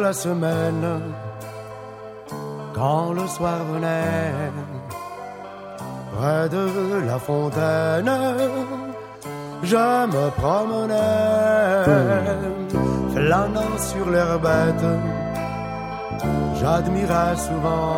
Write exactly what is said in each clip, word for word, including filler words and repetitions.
la semaine, quand le soir venait, près de la fontaine, je me promenais, flânant sur l'herbette, j'admirais souvent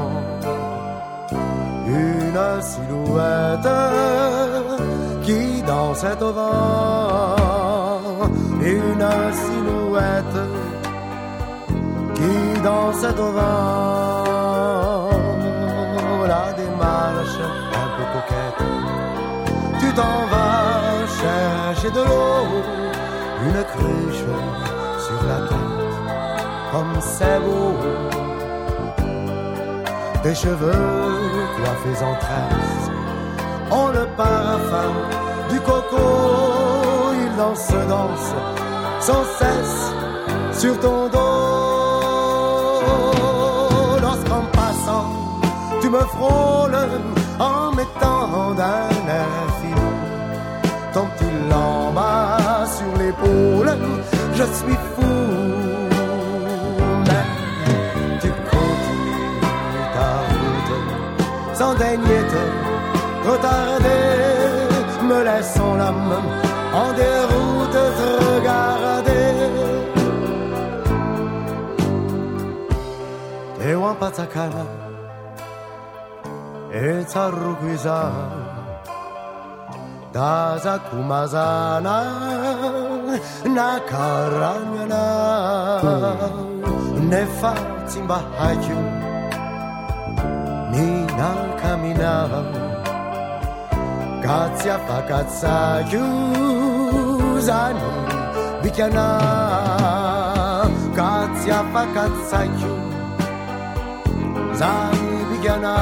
une silhouette qui dansait au vent, une silhouette qui dansait au vent. La démarche un peu coquette, tu t'en vas chercher de l'eau, une cruche sur la tête, comme c'est beau. Tes cheveux coiffés en tresses ont le parfum du coco, ils dansent, dansent sans cesse sur ton dos. Lorsqu'en passant tu me frôles en mettant d'un air filou ton petit lambas sur l'épaule, je suis fou. Mais tu continues ta route sans daigner te retarder, me laissant l'âme en déroute te regarder. Te wampatacana e Tsarukwiza Daza Kumazana Nakaranyana Nefa Timba Haiku Nina Kamina Katsia Fakatsaku Zani Bikana Katsia Fakatsaku Zani Bikana.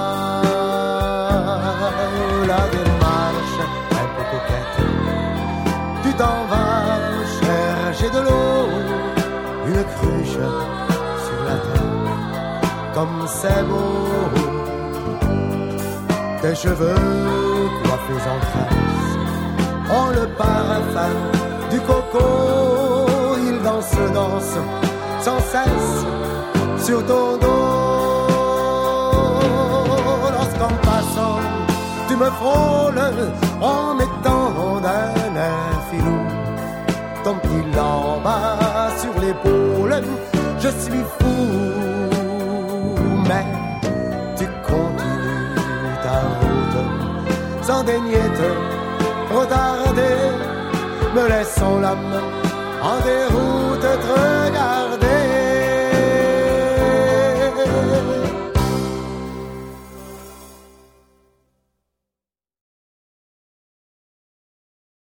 La démarche un peu coquette, tu t'en vas chercher de l'eau, une cruche sur la tête, comme c'est beau. Tes cheveux coiffés en tresses ont le parfum du coco, ils dansent, dansent sans cesse sur ton dos. Lorsqu'en passant tu me frôles en mettant d'un air filou ton petit lambas sur l'épaule, je suis fou. Mais tu continues ta route sans daigner te retarder, me laissant l'âme en déroute